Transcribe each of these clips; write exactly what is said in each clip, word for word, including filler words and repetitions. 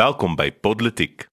Welkom by Podletiek.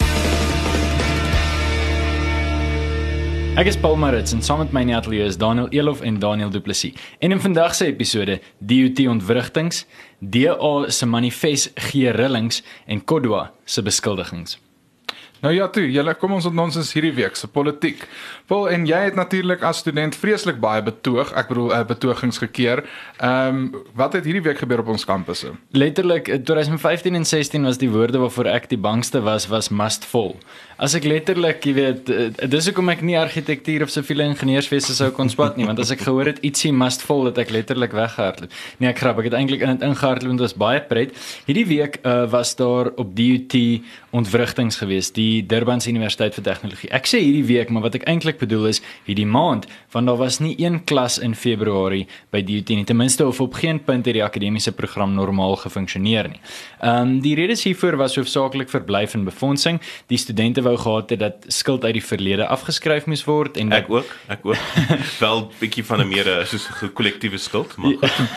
Ek is Paul Marits en saam met my in die ateljee is Daniel Elof en Daniel Du Plessis. En in vandag se episode, D U T ontwrigtings, D A se manifest gee rillings en Kodwa se beskuldigings. Nou ja toe, julle kom ons ontnonsens hierdie week se politiek. Paul, en jy het natuurlik as student vreeslik baie betoog, ek bedoel uh, betogings gekeer. Ehm um, wat het hierdie week gebeur op ons kampusse? Letterlik twintig vyftien en sestien was die woorde waarvoor ek die bangste was was must fall. As ek letterlik, jy weet, uh, dis hoekom ek nie argitektuur of siviele ingenieurswese sou kon swat nie, want as ek gehoor het ietsie must fall, het ek letterlik weggehardloop. Nee, ek grap, ek het eintlik in dit ingehardloop en dit was baie pret. Hierdie week uh, was daar op D U T ontwrigtings geweest, die Durbanse Universiteit vir Tegnologie. Ek sê hierdie week, maar wat ek eintlik bedoel is hierdie maand, want daar was nie een klas in Februarie by D U T nie, ten minste of op geen punt het die akademiese program normaal gefunksioneer nie. Um, die redes hiervoor was hoofsaaklik verblyf en befondsing. Die studente wou gehad het dat skuld uit die verlede afgeskryf moes word en dat... Ek ook, ek ook. Wel bietjie van 'n meer soos 'n kollektiewe skuld, maar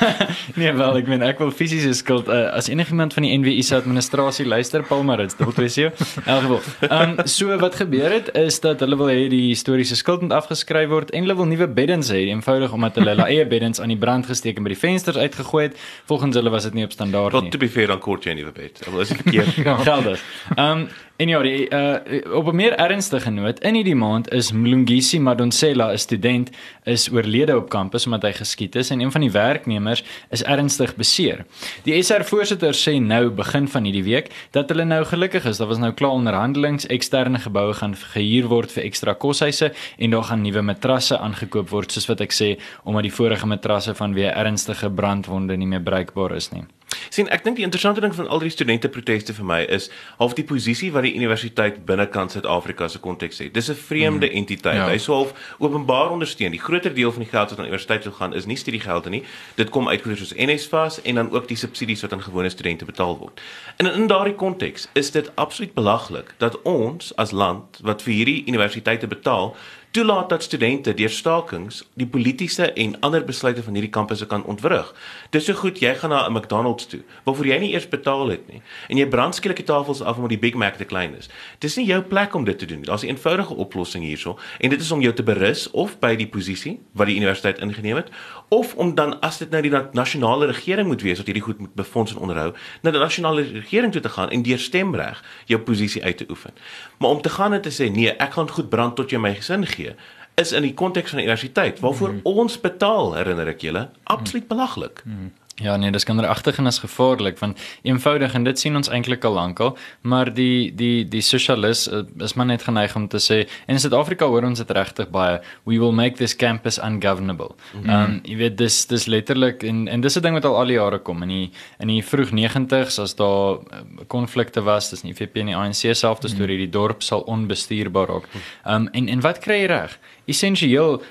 nee, wel, ek meen ek wil fisiese skuld uh, as enigiemand van die N W I se administrasie luister, Paul Marits, dubbel twee C. In elk geval. Um, so wat gebeur het is dat hulle wil hê die historiese skuld moet afgeskryf word en hulle wil nuwe beddens hê, eenvoudig omdat hulle hulle eie beddens aan die brand gesteek en by die vensters uitgegooi het. Volgens hulle was dit nie op standaard nie. Tot to be fair, dan kort jy 'n nuwe bed. Wel, is ek verkeerd. Geldig. Um, en ja, die, uh, op 'n meer ernstige noot, in hierdie maand is Mlungisi Madonsela, 'n student, is oorlede op kampus omdat hy geskiet is en een van die werknemers is ernstig beseer. Die S R-voorsitter sê nou begin van hierdie week dat hulle nou gelukkig is. Daar was nou klaar onderhandelings, eksterne geboue gaan gehuur word vir ekstra koshuise en daar gaan nuwe matrasse aangekoop word, soos wat ek sê, omdat die vorige matrasse vanweë ernstige brandwonde nie meer bruikbaar is nie. Sien, ek dink die interessante ding van al die studenteproteste vir my is half die posisie wat die universiteit binnekant Suid-Afrika se konteks het. Dis 'n vreemde mm. entiteit. Ja. Hy sou half openbaar ondersteun. Die groter deel van die geld wat aan die universiteit toe gaan is nie studiegelde nie. Dit kom uit goeder soos N S F A S en dan ook die subsidies wat aan gewone studente betaal word. En in daardie konteks is dit absoluut belaglik dat ons as land wat vir hierdie universiteite betaal toelaat dat studente deur stakings die politiese en ander besluite van hierdie kampusse kan ontwrig. Dis so goed, jy gaan na 'n McDonald's toe, waarvoor jy nie eers betaal het nie, en jy brand skielik die tafels af omdat die Big Mac te klein is. Dis nie jou plek om dit te doen. Daar's 'n eenvoudige oplossing hierso, en dit is om jou te berus of by die posisie wat die universiteit ingeneem het, of om dan, as dit nou die nasionale regering moet wees wat hierdie goed moet befonds en onderhou, na die nasionale regering toe te gaan en deur stemreg jou posisie uit te oefen. Maar om te gaan en te sê, nee, ek gaan goed brand tot jy my gesin gee, is in die konteks van die universiteit, waarvoor mm. ons betaal, herinner ek julle, absoluut belaglik. Mm. Ja, nee, dis kinderagtig en is gevaarlik, want eenvoudig, en dit sien ons eintlik al lankal, maar die die die sosialis is maar net geneig om te sê, en in Suid-Afrika hoor ons dit regtig baie, we will make this campus ungovernable. Mm-hmm. um, jy weet, dis dis letterlik, en, en dis 'n ding wat al al die jare kom, in die, in die vroeg negentigs, as daar konflikte was, dis nie V P en die A N C selfde storie, die dorp sal onbestuurbaar raak. Um, en, en wat kry jy reg? Essensieel,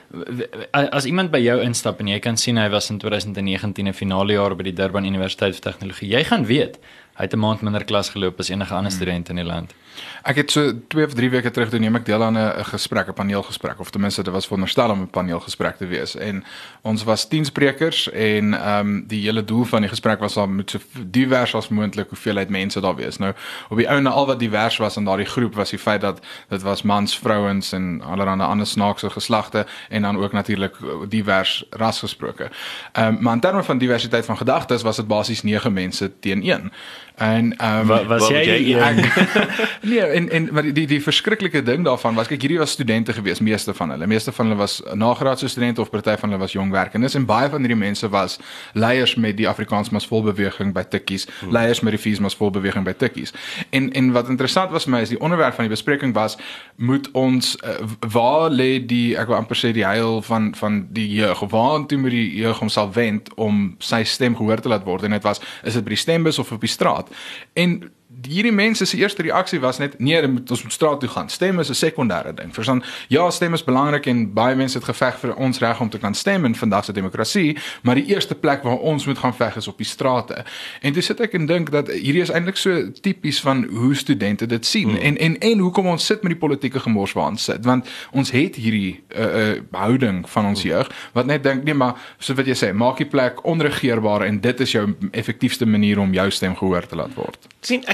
as iemand by jou instap en jy kan sien hy was in twintig negentien 'n finale jaar by die Durban Universiteit vir Tegnologie, jy gaan weet, hy het 'n maand minder klas geloop as enige ander student in die land. Ek het so twee of drie weke terug toe neem ek deel aan 'n gesprek, 'n paneelgesprek, of ten minste dit was veronderstel om 'n paneelgesprek te wees. En ons was tien sprekers en ehm um, die hele doel van die gesprek was om met so divers as moontlik hoeveelheid mense daar wees. Nou op die ou na al wat divers was in daardie groep was die feit dat dit was mans, vrouens en allerlei ander snaakse geslagte en dan ook natuurlik divers rasgesproke. Ehm um, maar in terme van diversiteit van gedagtes was dit basies nege mense teen een. En ehm um, was, was jy, jy ek, nee, en en maar die die verskriklike ding daarvan was, kyk, hierdie was studente gewees, meeste van hulle. Meeste van hulle was nagraadse studente of party van hulle was jong werkendes en baie van hierdie mense was leiers met die Afrikaans mas vol beweging by Tikkies, hmm. leiers met die Fees mas vol beweging by Tikkies. En en wat interessant was vir my is die onderwerp van die bespreking was, moet ons uh, waar lê die, ek wil amper sê die heil van van die jeug, of waartoe moet die jeug homself wend om sy stem gehoor te laat word? En dit was, is dit by die stembus of op die straat? En hierdie mense se eerste reaksie was net, nee, ons moet straat toe gaan. Stem is 'n sekondêre ding. Verstaan, ja, stem is belangrik en baie mense het geveg vir ons reg om te kan stem in vandag se demokrasie, maar die eerste plek waar ons moet gaan veg is op die strate. En toe sit ek en dink dat hierdie is eintlik so tipies van hoe studente dit sien. Hmm. En en en hoekom ons sit met die politieke gemors waar ons sit, want ons het hierdie uh, uh, houding van ons jeug wat net dink, nee, maar so wat jy sê, maak die plek onregeerbaar en dit is jou effektiefste manier om jou stem gehoor te laat word. Sien, ek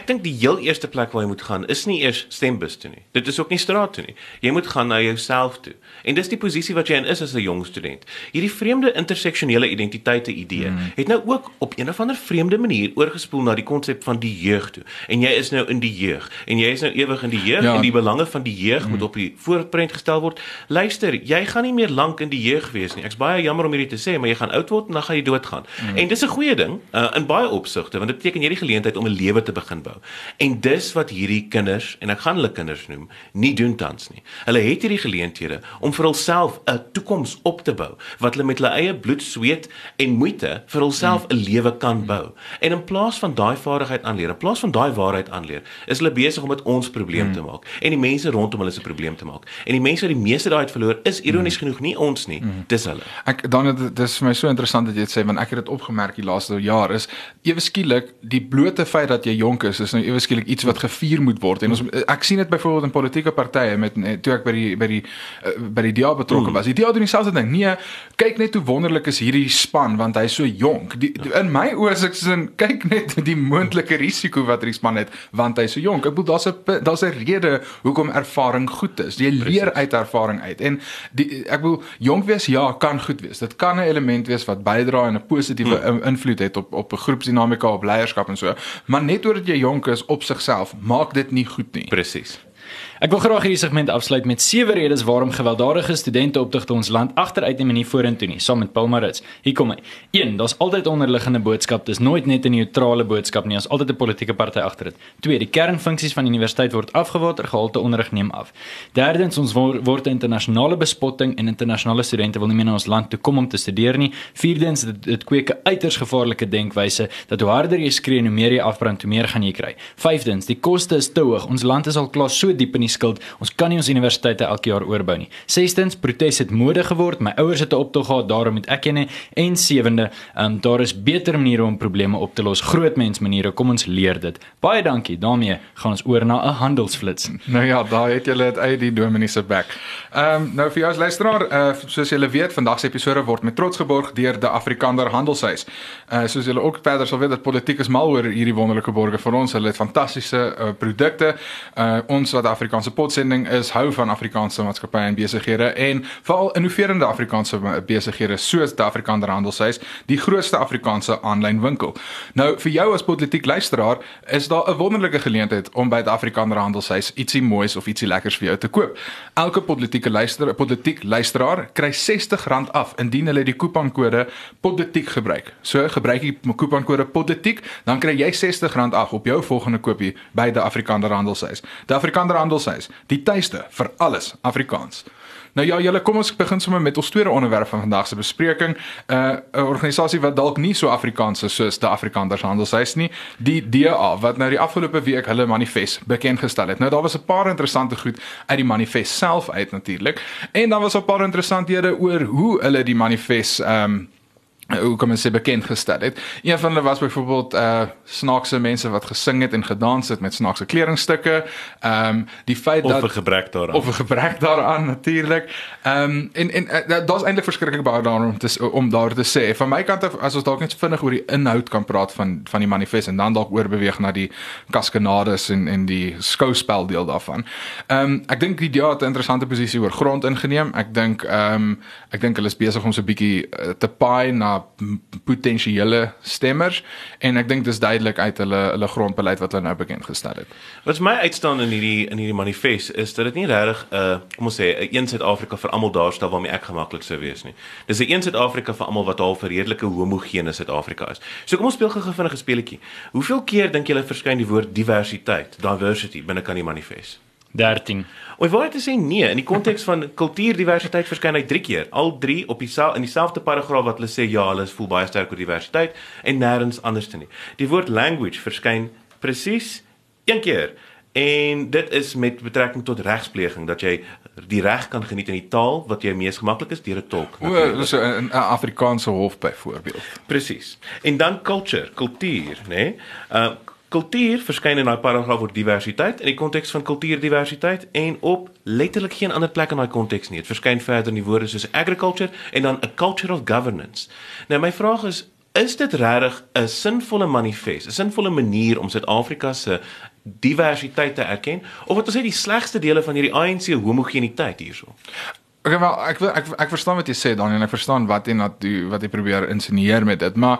ek dink die heel eerste plek waar jy moet gaan is nie eers stembus toe nie. Dit is ook nie straat toe nie. Jy moet gaan na jouself toe. En dis die posisie wat jy in is as 'n jong student. Hierdie vreemde interseksionele identiteite idee mm. het nou ook op een of ander vreemde manier oorgespoel na die konsep van die jeug toe. En jy is nou in die jeug en jy is nou ewig in die jeug ja. en die belange van die jeug mm. moet op die voorprent gestel word. Luister, jy gaan nie meer lank in die jeug wees nie. Ek's baie jammer om hierdie te sê, maar jy gaan oud word en dan gaan jy doodgaan. Mm. En dis 'n goeie ding uh, in baie opsigte, want dit beteken jy die geleentheid om 'n lewe te begin bou. En dis wat hierdie kinders, en ek gaan hulle kinders noem, nie doen tans nie. Hulle het hierdie geleenthede om vir hulself 'n toekoms op te bou, wat hulle met hulle eie bloed, sweet en moeite vir hulself 'n mm. lewe kan bou. En in plaas van daai vaardigheid aanleer, in plaas van daai waarheid aanleer, is hulle besig om dit ons probleem mm. te maak en die mense rondom hulle se probleem te maak. En die mense wat die meeste daai het verloor, is ironies mm. genoeg nie ons nie, mm. dis hulle. Ek dan dit is vir my so interessant dat jy dit sê, want ek het dit opgemerk die laaste jaar is ewe skielik die blote feit dat jy jonk is, is nou ewe skielik iets wat gevier moet word. En ons ek sien dit byvoorbeeld in politieke partye met toe ek by die by die uh, by die D A betrokke mm. was. Die D A doen dieselfde ding. Nee, kyk net hoe wonderlik is hierdie span want hy's so jonk. Die, ja. In my oë is ek sin kyk net die moontlike risiko wat hierdie span het want hy's so jonk. Ek bedoel daar's 'n daar's 'n rede hoekom ervaring goed is. Jy leer uit ervaring uit. En die, ek bedoel jonk wees ja, kan goed wees. Dit kan 'n element wees wat bydra en 'n positiewe hmm. invloed het op op 'n groepsdinamika, op leierskap en so. Maar net omdat jy jonk is op sigself, maak dit nie goed nie. Presies. Ek wil graag hierdie segment afsluit met sewe redes waarom gewelddadige studenteoptogte ons land agteruit neem en nie vorentoe nie, saam met Paul Maritz. Hier kom hy. een Daar's altyd 'n onderliggende boodskap. Dis nooit net 'n neutrale boodskap nie. Daar's altyd 'n politieke party agter dit. twee Die kernfunksies van die universiteit word afgewater, gehalte onderrig neem af. Derdens Ons word 'n internasionale bespotting en internasionale studente wil nie meer na ons land toe kom om te studeer nie. Vierdens Dit, dit kweek 'n uiters gevaarlike denkwyse dat hoe harder jy skree en hoe meer jy afbrand, hoe meer gaan jy kry. Vyfdens Die koste is te hoog. Ons land is al klaar so diep in die skuld. Ons kan nie ons universiteite elke jaar oorbou nie. Sestens Protes het mode geword. My ouers het 'n optog gehad, daarom moet ek een hê. En sewende um, Daar is beter maniere om probleme op te los. Groot mens maniere. Kom ons leer dit. Baie dankie. daarmee gaan ons oor na 'n handelsflits. Nou ja, daar het julle dit uit die dominee se bek. Ehm um, nou vir jou as luisteraar, uh, soos julle weet, vandag se episode word met trots geborg deur die Afrikaner Handelshuis. Uh, soos julle ook verder sal weet, dat politiek is mal oor hierdie wonderlike borge vir ons. Hulle het fantastiese uh, produkte. Uh, ons wat Afrikaanse potsending is, hou van Afrikaanse maatskappye en besighede en veral innoverende Afrikaanse besighede soos die Afrikaner Handelshuis, die grootste Afrikaanse aanlyn winkel. Nou vir jou as politiek luisteraar is daar 'n wonderlike geleentheid om by die Afrikaner Handelshuis ietsie moois of ietsie lekkers vir jou te koop. Elke politieke luisteraar, politiek luisteraar kry sestig rand af indien hulle die kuponkode politiek gebruik. So gebruik die kuponkode politiek, dan kry jy sestig rand af op jou volgende koopie by die Afrikaner Handelshuis. Die Afrikaner Handelshuis, die tuiste vir alles Afrikaans. Nou ja, julle, kom ons begin sommer met ons tweede onderwerp van vandag se bespreking. 'n uh, 'n organisasie wat dalk nie so Afrikaans is soos die Afrikaner Handelshuis nie, die D A, wat nou die afgelope week hulle manifest bekend gestel het. Nou daar was 'n paar interessante goed uit die manifest self uit natuurlik, en dan was 'n paar interessanthede oor hoe hulle die manifest ehm um, hoe kan men sê bekend gestel het. Een van hulle was byvoorbeeld uh, snaakse mense wat gesing het en gedans het met snaakse kledingstukke. Ehm um, die feit of dat of 'n gebrek daaraan. Of 'n gebrek daaraan natuurlik. Ehm um, en en uh, daar's eintlik verskriklik baie daarom te, om daar te sê. Van my kant af, as ons dalk net vinnig oor die inhoud kan praat van van die manifest en dan dalk oorbeweeg na die kaskanades en en die skouspel deel daarvan. Ehm um, ek dink die D A het 'n interessante posisie oor grond ingeneem. Ek dink ehm um, ek dink hulle is besig om so 'n bietjie uh, te paai na potensiële stemmers en ek dink dis duidelik uit hulle hulle grondbeleid wat hulle nou bekend gestel het. Wat my uitstaan in hierdie in hierdie manifest is dat dit nie regtig 'n uh, kom ons sê 'n een Suid-Afrika vir almal daarstel waarmee ek gemaklik sou wees nie. Dis 'n een Suid-Afrika vir almal wat half 'n redelike homogene Suid-Afrika is. So kom ons speel gou 'n vinnige speletjie. Hoeveel keer dink julle verskyn die woord diversiteit, diversity binne kan die manifest? dertien. Of waar te sê nee, in die konteks van kultuurdiversiteit verskyn hy drie keer. Al drie op dieselfde in dieselfde paragraaf wat hulle sê ja, hulle voel baie sterk oor diversiteit en nêrens anders nie. Die woord language verskyn presies een keer. En dit is met betrekking tot regspleging, dat jy die reg kan geniet in die taal wat jy mees gemaklik is deur 'n tolk. O, so 'n Afrikaanse hof byvoorbeeld. Presies. En dan culture, kultuur, né? Nee? Uh Kultuur verskyn in daai paragraaf oor diversiteit in die konteks van kultuurdiversiteit en op letterlik geen ander plek in daai konteks nie. Dit verskyn verder in die woorde soos agriculture en dan a culture of governance. Nou my vraag is, is dit regtig 'n sinvolle manifest, 'n sinvolle manier om Suid-Afrika se diversiteit te erken, of wat ons sê die slegste dele van hierdie A N C homogeniteit hierso? Okay, wel, ek wil ek ek verstaan wat jy sê Daniel, en ek verstaan wat jy wat jy probeer insinueer met dit, maar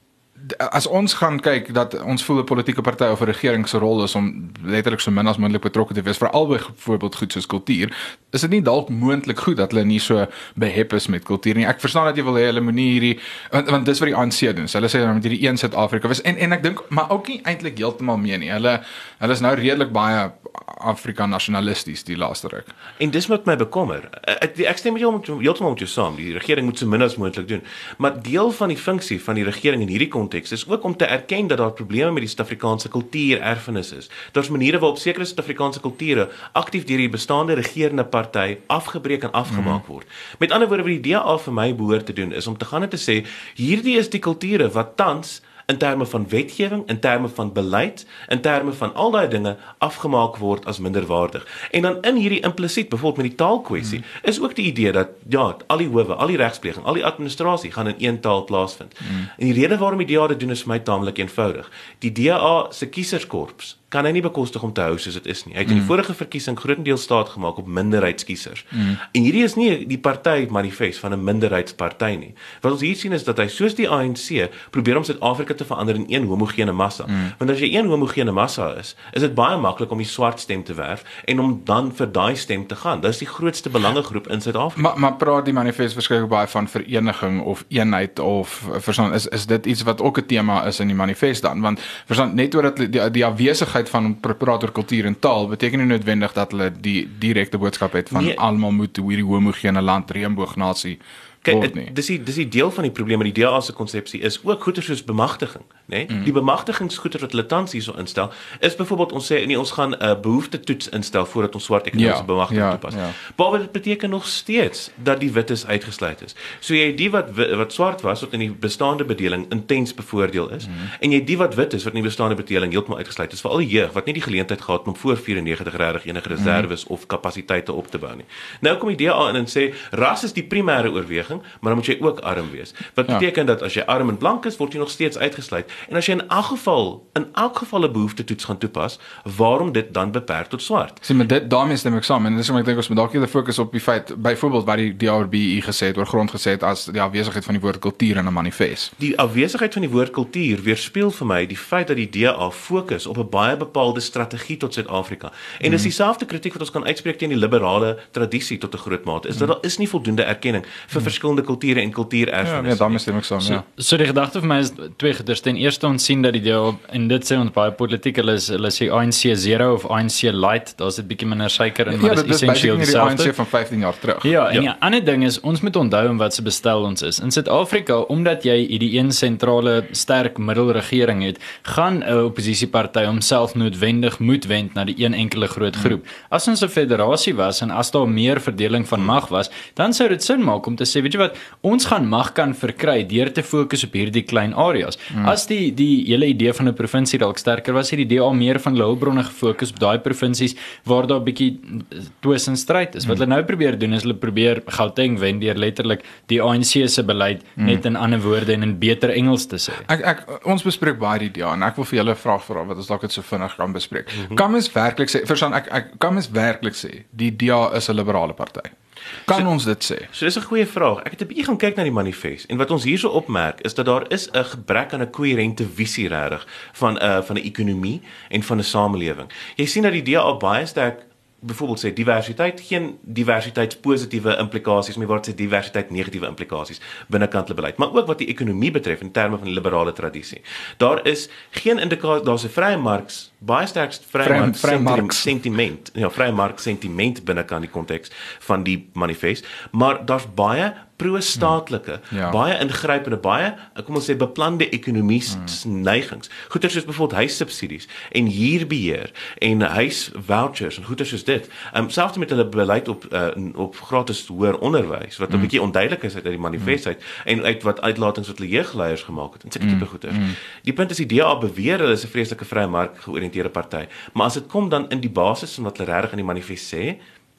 as ons gaan kyk dat ons voel 'n politieke party of 'n regering se rol is om letterlik so min as moontlik betrokke te wees, veral by byvoorbeeld goed soos kultuur, is dit nie dalk moontlik goed dat hulle nie so behep is met kultuur nie. Ek verstaan dat jy wil hê hulle moenie hierdie want, want dis wat die A N C doen. So hulle sê dan met hierdie een Suid-Afrika wees en en ek dink maar ook nie eintlik heeltemal mee nie. Hulle hulle is nou redelik baie Afrika nasionalisties die laaste ruk. En dis wat my bekommer. Ek, ek stem met jou heeltemal met jou saam. Die regering moet so min as moontlik doen. Maar deel van die funksie van die regering in hierdie konteks is ook om te erken dat daar probleme met die Suid-Afrikaanse kultuur erfenis is. Daar's maniere waarop sekere Suid-Afrikaanse kulture aktief deur die bestaande regerende party afgebreek en afgemaak word. Mm. Met ander woorde wat die D A vir my behoort te doen is om te gaan en te sê hierdie is die kulture wat tans in terme van wetgewing, in terme van beleid, in terme van al daai dinge afgemaak word as minderwaardig. En dan in hierdie implisiet, byvoorbeeld met die taalkwessie, mm. is ook die idee dat ja, al die howe, al die regspleging, al die administrasie gaan in een taal plaasvind. Mm. En die rede waarom die D A dit doen is vir my taamlik eenvoudig. Die D A se kieserskorps kan hy nie bekostig om te hou soos dit is nie. Hy het in die mm. vorige verkiesing grootendeels staat gemaak op minderheidskiesers. Mm. En hierdie is nie die party manifest van 'n minderheidsparty nie. Wat ons hier sien is dat hy soos die A N C probeer om Suid-Afrika te verander in een homogene massa. Mm. Want as jy een homogene massa is, is dit baie maklik om die swart stem te werf en om dan vir daai stem te gaan. Dis die grootste belangegroep in Suid-Afrika. Maar maar praat die manifest verskeie baie van vereniging of eenheid of verstaan is is dit iets wat ook 'n tema is in die manifest dan? Want verstaan net oor dat die, die afwesigheid van praat oor kultuur en taal beteken nie noodwendig dat hulle die direkte boodskap het van nee. almal moet hierdie homogene land reënboognasie Kyk, dis die dis die deel van die probleem met die D A se konsepsie is ook goeie soos bemagtiging, nê? Nee? Mm. Die bemagtigingsgoeder wat hulle tans hierso instel, is byvoorbeeld ons sê nee, ons gaan 'n uh, behoeftetoets instel voordat ons swart ekonomiese ja, bemagtiging ja, toepas. Ja. Maar dit beteken nog steeds dat die wites uitgesluit is. So jy die wat wat swart was wat in die bestaande bedeling intens bevoordeel is, mm. en jy die wat wit is wat in die bestaande bedeling heeltemal uitgesluit is, veral die jeug wat nie die geleentheid gehad het om voor vyfennegentig regtig enige reserves mm. of kapasiteite op te bou nie. Nou kom die D A in en sê ras is die primêre oorweging, maar dan moet jy ook arm wees. Wat beteken ja. dat as jy arm en blank is, word jy nog steeds uitgesluit. En as jy in elk geval, in elk geval 'n behoeftetoets gaan toepas, waarom dit dan beperk tot swart? Sien, maar dit daarmee stem ek saam en dis omdat ek dink ons moet dalk eerder fokus op die feit, byvoorbeeld wat die D R B I gesê het oor grond gesê het as die afwesigheid van die woord kultuur in 'n manifest. Die afwesigheid van die woord kultuur weerspieël vir my die feit dat die D A fokus op 'n baie bepaalde strategie tot Suid-Afrika. En mm. dis dieselfde kritiek wat ons kan uitspreek teen die liberale tradisie tot 'n groot mate, is dat daar is nie voldoende erkenning vir mm. verskillende kulture en kultuurerfenis. Ja, ja, daarmee stem ek saam, so, ja. So die gedagte vir my is twee geders. Ten eerste ons sien dat die deel en dit sê ons baie politiek, hulle is hulle sê A N C zero of A N C light, daar's 'n bietjie minder suiker in, maar ja, dit is essensieel dieselfde. A N C van vyftien jaar terug. Ja, en ja. die ander ding is ons moet onthou om wat se bestel ons is. In Suid-Afrika, omdat jy hierdie een sentrale sterk middelregering het, gaan 'n oppositieparty homself noodwendig moet wend na die een enkele groot groep. Hmm. As ons 'n federasie was en as daar meer verdeling van mag was, dan sou dit sin maak om te sê, weet jy wat, ons gaan mag kan verkry deur te fokus op hierdie klein areas. Hmm. As die die hele idee van 'n provinsie dalk sterker was, het die D A meer van hulle hulpbronne gefokus op daai provinsies waar daar 'n bietjie twis en stryd is. Wat hulle nou probeer doen is hulle probeer Gauteng wen deur letterlik die A N C se beleid hmm. net in ander woorde en in beter Engels te sê. Ek ek ons bespreek baie die D A en ek wil vir julle 'n vraag vra wat ons dalk dit so vinnig kan bespreek. Mm-hmm. Kan mens werklik sê, verstaan ek ek kan mens werklik sê die D A is 'n liberale party? Kan so, ons dit sê? So dis 'n goeie vraag. Ek het 'n bietjie gaan kyk na die manifest en wat ons hierso opmerk is dat daar is 'n gebrek aan 'n koherente visie regtig van 'n uh, van 'n ekonomie en van 'n samelewing. Jy sien dat die D A baie sterk byvoorbeeld sê diversiteit, geen diversiteitspositiewe implikasies, maar wat sê diversiteit negatiewe implikasies binnekant hulle beleid, maar ook wat die ekonomie betref in terme van die liberale tradisie. Daar is geen indikasie, daar's 'n vrye marks, baie sterk vrye mark sentiment, ja, vrye mark sentiment binnekant die konteks van die manifest, maar daar's baie pro-staatlike, hmm. ja. baie ingrypende, baie, kom ons sê, beplande ekonomiese hmm. neigings. Goeie soos byvoorbeeld huissubsidies en huurbeheer en huisvouchers en goeie soos dit. Um, selfs met hulle beleid op uh, op gratis hoër onderwys, wat 'n hmm. bietjie onduidelik is uit die manifest uit, hmm. en uit wat uitlatings wat hulle jeugleiers gemaak het, en sulke tipe goeie. Hmm. Die punt is die D A beweer hulle is 'n vreeslike vrye mark georiënteerde party, maar as dit kom dan in die basis van wat hulle regtig in die manifest sê,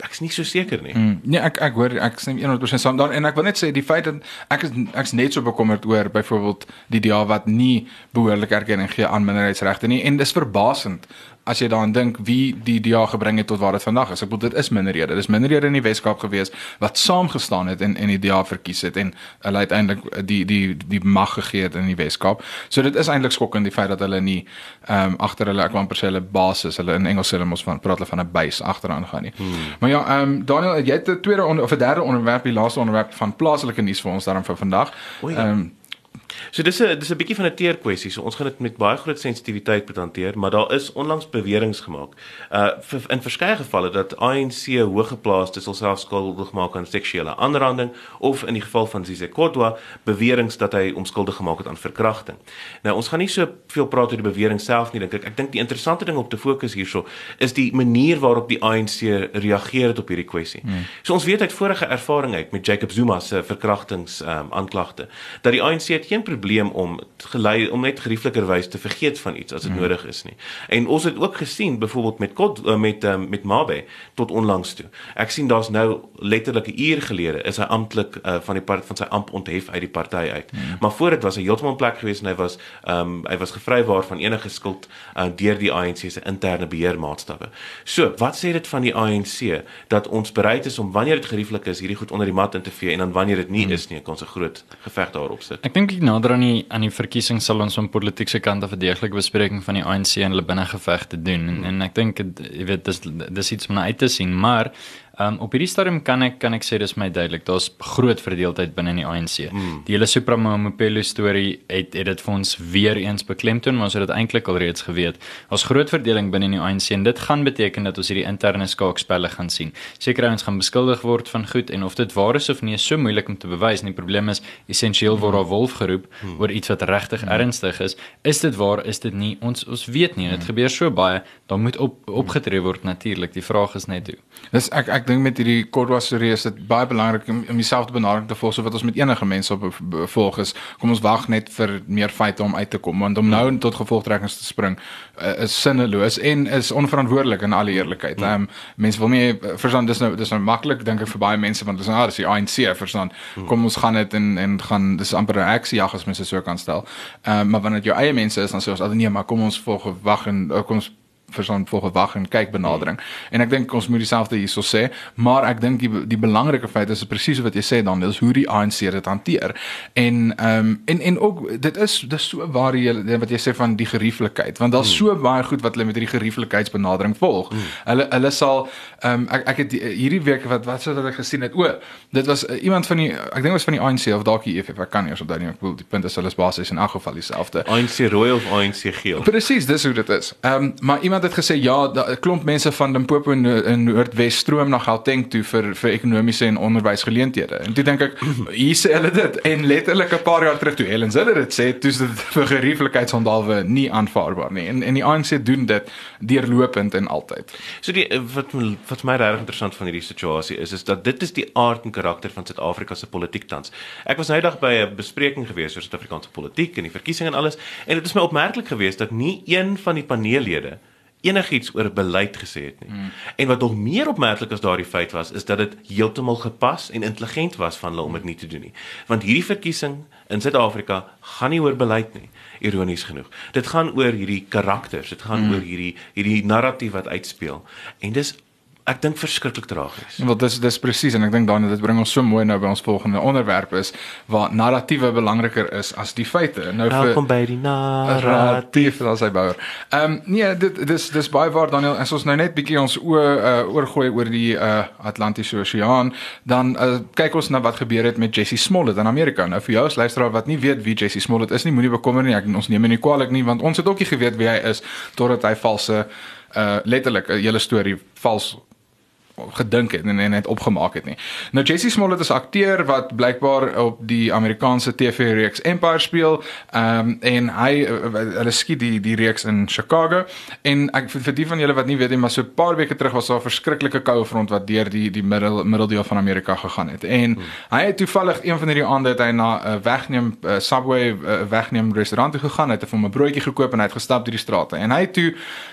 Ek is nie so seker nie. Mm, nee, ek ek hoor ek stem honderd persent saam dan en ek wil net sê die feit dat ek is ek's net so bekommerd oor byvoorbeeld die D A wat nie behoorlike erkenning gee aan minderheidsregte nie en dis verbasend as jy daaraan dink wie die D A gebring het tot waar dit vandag is. Ek bedoel dit is minderhede. Dis minderhede in die Weskaap gewees wat saamgestaan het en en die D A verkies het en hulle uiteindelik die die die mag gegee het in die Weskaap. So dit is eintlik skokkend die feit dat hulle nie ehm um, agter hulle ek wou amper sê hulle basis, hulle in Engels sê hulle mos van praat hulle van 'n base agteraan gaan nie. Hmm. Maar ja, ehm um, Daniel, jy het 'n tweede onder, of 'n derde onderwerp, die laaste onderwerp van plaaslike nuus vir ons daarom vir vandag. Ehm um, So dis 'n dis 'n bietjie van 'n teerkwessie. So ons gaan dit met baie groot sensitiwiteit hanteer, maar daar is onlangs beweringe gemaak. Uh in verskeie gevalle dat A N C hoëgeplaastes self skuldig maak aan seksuele aanranding of in die geval van Zize Kodwa beweringe dat hy omskuldig gemaak het aan verkrachting. Nou ons gaan nie so veel praat oor die bewering self nie, dink ek. Ek dink die interessante ding om te fokus hierso is die manier waarop die A N C reageer het op hierdie kwessie. Hmm. So ons weet uit vorige ervaring uit met Jacob Zuma se verkrachtings um, aanklagte dat die A N C het geen probleem om gelei om net gerieflikerwys te vergeet van iets as dit hmm. nodig is nie. En ons het ook gesien byvoorbeeld met Kod, uh, met um, met Mabe tot onlangs toe. Ek sien daar's nou letterlik 'n uur gelede is hy amptelik uh, van die part van sy amp onthef uit die party uit. Hmm. Maar voor dit was hy heeltemal in plek gewees en hy was um, hy was gevrywaar van enige skuld uh, deur die A N C se interne beheermaatstawwe. So, wat sê dit van die A N C dat ons bereid is om wanneer dit gerieflik is hierdie goed onder die mat in te vee en dan wanneer dit nie hmm. is nie, kan ons 'n groot geveg daarop sit. Ek dink nader aan die aan die verkiesing sal ons van politieke kant af 'n deeglike bespreking van die A N C en hulle binnengevegte doen en, en ek dink jy weet dis dis iets om na uit te sien, maar Um, op hierdie stadium kan ek kan ek sê dis my duidelik, daar's groot verdeeldheid binne in die A N C. Mm. Die hele Supramamapelo storie het het dit vir ons weer eens beklemtoon, maar ons het dit eintlik al reeds geweet. Daar's groot verdeling binne in die A N C en dit gaan beteken dat ons hierdie interne skaakspelle gaan sien. Sekere ouens gaan beskuldig word van goed en of dit waar is of nie is so moeilik om te bewys. En die probleem is essensieel word daar wolf geroep mm. oor iets wat regtig mm. ernstig is. Is dit waar? Is dit nie? Ons ons weet nie. Dit mm. gebeur so baie, daar moet op opgetree word natuurlik. Die vraag is net hoe. Dis ek ek dink met hierdie Kodwa storie is dit baie belangrik om, om dieselfde benadering te volg so wat ons met enige mense op volg is. Kom ons wag net vir meer feite om uit te kom, want om nou tot gevolgtrekkings te spring uh, is sinneloos en is onverantwoordelik in alle eerlikheid. Mm. Um, mense wil nie verstaan dis nou dis nou maklik dink ek vir baie mense want dis nou ah, dis die A N C verstaan. Mm. Kom ons gaan dit en en gaan dis amper 'n aksiejag as mense so kan stel. Um, maar wanneer dit jou eie mense is dan sê ons altyd nee, maar kom ons volg wag en kom ons verstaan volgens wag en kyk benadering. Mm. En ek dink ons moet dieselfde hierso sê, maar ek dink die die belangrike feit is presies wat jy sê dan, dis hoe die A N C dit hanteer. En ehm um, en en ook dit is dis so waar jy wat jy sê van die gerieflikheid, want daar's mm. so baie goed wat hulle met hierdie gerieflikheidsbenadering volg. Mm. Hulle hulle sal ehm um, ek ek het hierdie week wat wat sou dat ek gesien het. O, dit was uh, iemand van die ek dink was van die A N C of dalk die E F F, ek kan nie eens onthou nie, ek bedoel die punt is hulle is basies in elk geval dieselfde. A N C rooi of A N C geel. Presies, dis hoe dit is. Ehm um, maar iemand het gesê ja, 'n klomp mense van Limpopo in Noordwes stroom na Gauteng toe vir vir ekonomiese en onderwysgeleenthede. En toe dink ek, hier sê hulle dit en letterlik 'n paar jaar terug toe Helen Zille dit sê, toe is dit vir gerieflikheidshandhalwe nie aanvaarbaar nie. En en die A N C doen dit deurlopend en altyd. So die wat wat my regtig interessant van hierdie situasie is is dat dit is die aard en karakter van Suid-Afrika se politiek tans. Ek was nou eendag by 'n bespreking gewees oor Suid-Afrikaanse politiek en die verkiesing en alles en dit is my opmerklik geweest dat nie een van die paneellede enigiets oor beleid gesê het nie. Hmm. En wat nog meer opmerklik as daardie feit was, is dat dit heeltemal gepas en intelligent was van hulle om dit nie te doen nie. Want hierdie verkiesing in Suid-Afrika gaan nie oor beleid nie, ironies genoeg. Dit gaan oor hierdie karakters, dit gaan hmm. oor hierdie hierdie narratief wat uitspeel. En dis ek dink verskriklik tragies. Wel dis dis presies en ek dink dan dit bring ons so mooi nou by ons volgende onderwerp is waar narratiewe belangriker is as die feite. Nou vir kom by die narratief, dan sê Bouwer. Ehm um, nee, dit dis dis baie waar Daniel, as ons nou net bietjie ons oë uh, oorgooi oor die uh, Atlantiese Oseaan, dan uh, kyk ons na wat gebeur het met Jussie Smollett in Amerika. Nou vir jou as luisteraar wat nie weet wie Jussie Smollett is nie, moenie bekommer nie. Ek ons neem nie kwaadlik nie want ons het ook nie geweet wie hy is totdat hy valse uh, letterlik 'n hele storie vals gedink het en en het opgemaak het nie. Nou Jussie Smollett is 'n akteur wat blykbaar op die Amerikaanse T V-reeks Empire speel, ehm um, en hy hulle skiet die die reeks in Chicago en ek vir die van julle wat nie weet nie, maar so 'n paar weke terug was daar 'n verskriklike koue front wat deur die die middel middeldeel van Amerika gegaan het. En hmm. hy het toevallig een van hierdie aande het hy na 'n uh, wegneem uh, Subway uh, wegneem restaurant toe gegaan, hy het vir hom 'n broodjie gekoop en hy het gestap deur die strate. En hy het toe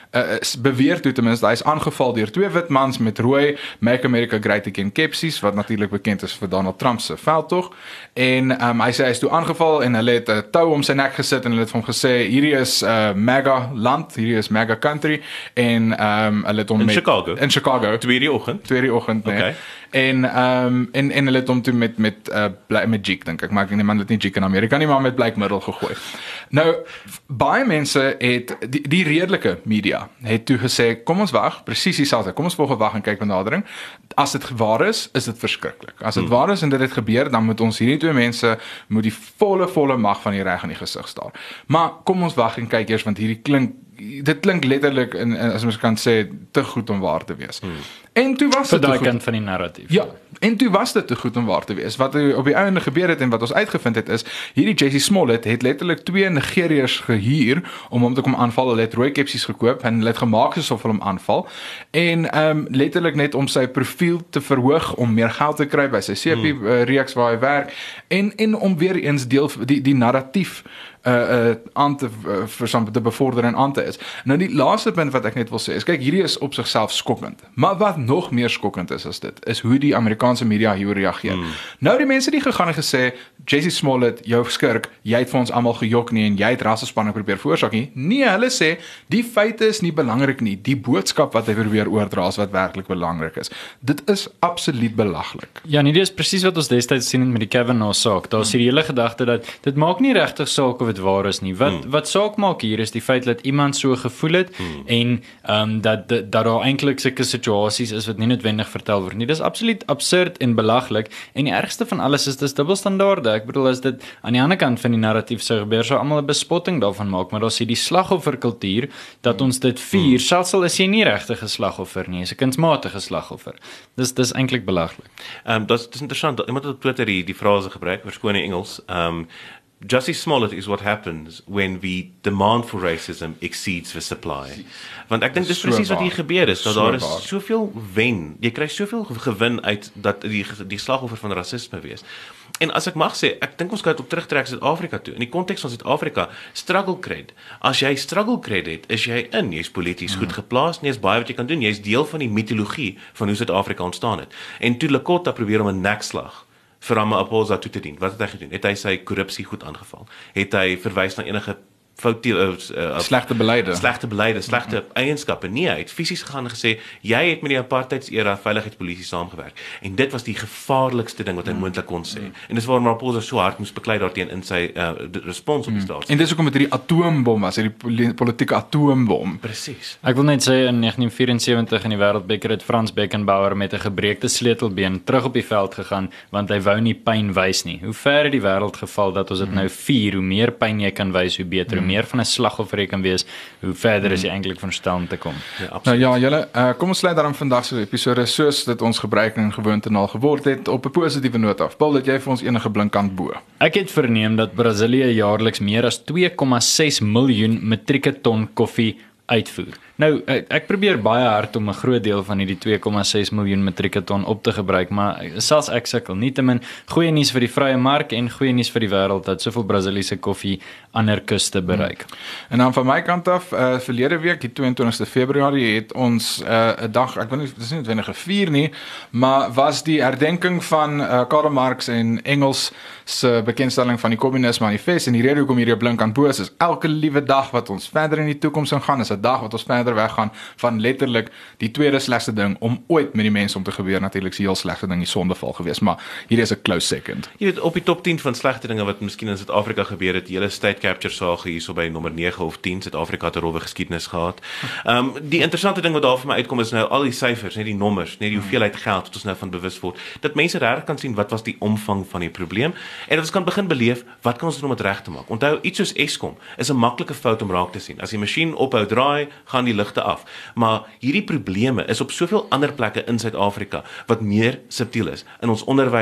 uh, beweer toe ten minste, hy is aangeval deur twee wit mans met rooi Make America Great Again kepsies, wat natuurlik bekend is vir Donald Trump se veldtog. En um, hy sê hy is toe aangeval en hulle het 'n tou om sy nek gesit en hulle het vir hom gesê hierdie is uh, MAGA land, hierdie is MAGA country en um, hulle het hom in met Chicago. in Chicago twee die oggend. twee die oggend, nee. Okay. En um, en en hulle het hom toe met met uh, met Jeek dink ek, maar ek neem man dit nie Jeek in Amerika nie, maar met blikmiddel gegooi. Nou baie mense het die, die redelike media het toe gesê kom ons wag, presies dieselfde. Kom ons volg wag en kyk benadering. As dit waar is, is dit verskriklik. As dit hmm. waar is en dit het gebeur, dan moet ons hierdie twee mense moet die volle volle mag van die reg in die gesig staar. Maar kom ons wag en kyk eers want hierdie klink dit klink letterlik en as mens kan sê te goed om waar te wees. Hmm. En toe was dit vir daai kant van die narratief. Ja, en toe was dit te goed om waar te wees. Wat op die einde gebeur het en wat ons uitgevind het is hierdie J C Smollett het letterlik twee Nigeriërs gehuur om hom te kom aanval. Hulle het rooi kepsies gekoop en hulle het gemaak asof hulle hom aanval en um, letterlik net om sy profiel te verhoog om meer geld te kry by sy C P hmm. uh, reeks waar hy werk en en om weer eens deel die die narratief uh uh aan te uh, vir te bevorder en aan te is. Nou die laaste punt wat ek net wil sê is kyk hierdie is op sigself skokkend. Maar wat nog meer skokkend is as dit is hoe die Amerikaanse media hier reageer. Hmm. Nou die mense die gegaan en gesê J C Smollett, jou skurk, jy het vir ons almal gejok nie en jy het rassespanning probeer veroorsaak nie. Nee, hulle sê die feite is nie belangrik nie. Die boodskap wat hy probeer oordra is wat werklik belangrik is. Dit is absoluut belaglik. Ja, nee, dit is presies wat ons destyds sien met die Kavanaugh saak. Daar is hierdie hele gedagte dat dit maak nie regtig saak of dit waar is nie. Wat hmm. wat saak maak hier is die feit dat iemand so gevoel het hmm. en um, dat dat daar eintlik sulke situasies is wat nie noodwendig vertel word nie. Dis absoluut absurd en belaglik en die ergste van alles is dis dubbelstandaarde. Ek bedoel as dit aan die ander kant van die narratief sou gebeur, sou almal 'n bespotting daarvan maak, maar daar's hierdie slagofferkultuur dat ons dit vier, selfs al is jy nie regtig 'n slagoffer nie, jy's 'n kunsmatige slagoffer. Dis dis eintlik belaglik. Ehm um, dis dis interessant. Iemand het op Twitter die, die frase gebruik, verskoon in Engels. Ehm um, Justice Smollett is what happens when the demand for racism exceeds the supply. Want ek dink dis so presies wat hier gebeur is, dat so daar is waar. soveel wen. Jy kry soveel gewin uit dat die die slagoffer van rasisme wees. En as ek mag sê, ek dink ons kan dit op terugtrek Suid-Afrika toe. In die konteks van Suid-Afrika, struggle cred. As jy struggle cred het, is jy in, jy's polities hmm. goed geplaas, nie is baie wat jy kan doen. Jy's deel van die mitologie van hoe Suid-Afrika ontstaan het. En toe Lekota probeer om 'n nekslag vir Ramaphosa toe te dien. Wat het hy gedoen? Het hy sy korrupsie goed aangeval? Het hy verwys na enige foute uh, uh, slegte beleide, slegte beleide, slegte mm-hmm. eienskappe? Nee, hy het fisies gegaan en gesê jy het met die apartheidsera veiligheidspolisie saamgewerk. En dit was die gevaarlikste ding wat hy mm-hmm. moontlik kon sê. Mm-hmm. En dis waarom Ramaphosa so hard moes beklei daarteen in sy uh, respons op die staat. En dis hoekom met hierdie atoombom was, hierdie politieke atoombom. Presies. Ek wil net sê in negentien vyf-en-sewentig in die Wêreldbeker het Frans Beckenbauer met 'n gebreekte sleutelbeen terug op die veld gegaan want hy wou nie pyn wys nie. Hoe ver het die wêreld geval dat ons dit nou vier, hoe meer pyn jy kan wys, hoe beter. Hoe meer van 'n slagoffer jy kan wees, hoe verder is jy eintlik van stel om te kom. Ja, nou ja, julle, uh, kom ons sluit daarom vandag se episode soos dit ons gebruik en gewoonte al geword het op 'n positiewe noot af. Paul, dat jy vir ons enige blinkkant bo. Ek het verneem dat Brasilië jaarliks meer as twee komma ses miljoen metrieke ton koffie uitvoer. Nou, ek probeer baie hard om 'n groot deel van hierdie twee komma ses miljoen metrieke ton op te gebruik, maar selfs ek sukkel. Nietemin, goeie nuus vir die vrye mark en goeie nuus vir die wêreld dat soveel Brasiliese koffie ander kuste bereik. Hmm. En dan van my kant af, uh, verlede week, die twee en twintigste Februarie, het ons 'n uh, dag, ek weet nie, dit is nie noodwendig gevier nie, maar was die herdenking van uh, Karl Marx en Engels se bekendstelling van die Communist Manifest. En die rede hoekom hierdie blink aan bo is, is elke liewe dag wat ons verder in die toekoms gaan, is 'n dag wat ons verder weggaan van letterlik die tweede slegste ding om ooit met die mense om te gebeur. Natuurlik is die heel slegste ding die sondeval geweest, maar hier is 'n close second. Jy weet, op die top tien van slegte dinge wat miskien in Suid-Afrika gebeur het, die hele state capture sage hierso by nommer nege of tien, Suid-Afrika het 'n rowwe geskiedenis gehad. Ehm um, die interessante ding wat daar vir my uitkom is nou al die syfers, net die nommers, net die hoeveelheid geld wat ons nou van bewus word, dat mense regtig kan sien wat was die omvang van die probleem en dat ons kan begin beleef wat kan ons doen om dit reg te maak. Onthou, iets soos Eskom is 'n maklike fout om raak te sien. As die masjien ophou draai, gaan die ligte af. Maar hierdie probleme is op soveel ander plekke in Suid-Afrika wat meer subtiel is in ons onderwys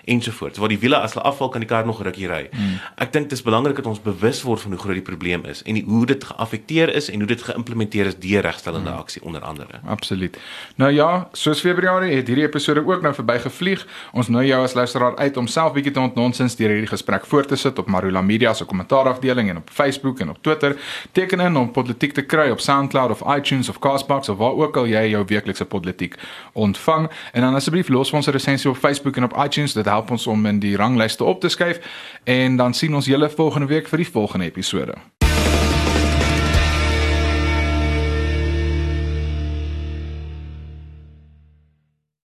ensovoorts. Waar die wiele as hulle afval kan die kar nog rukkie ry. Hmm. Ek dink dit is belangrik dat ons bewus word van hoe groot die probleem is en die, hoe dit geaffekteer is en hoe dit geïmplementeer is deur regstellende hmm. aksie onder andere. Absoluut. Nou ja, soos Februarie het hierdie episode ook nou verbygevlieg. Ons nooi jou as luisteraar uit om self bietjie te ontnonsens deur hierdie gesprek voort te sit op Marula Media se kommentaarafdeling en op Facebook en op Twitter. Teken in om Politiek te kry op SoundCloud of iTunes of Castbox of waar ook al jy jou weeklikse politiek ontvang. En dan asseblief los vir ons 'n resensie op Facebook en op iTunes. Dit help ons om in die ranglyste op te skuif. En dan sien ons julle volgende week vir die volgende episode.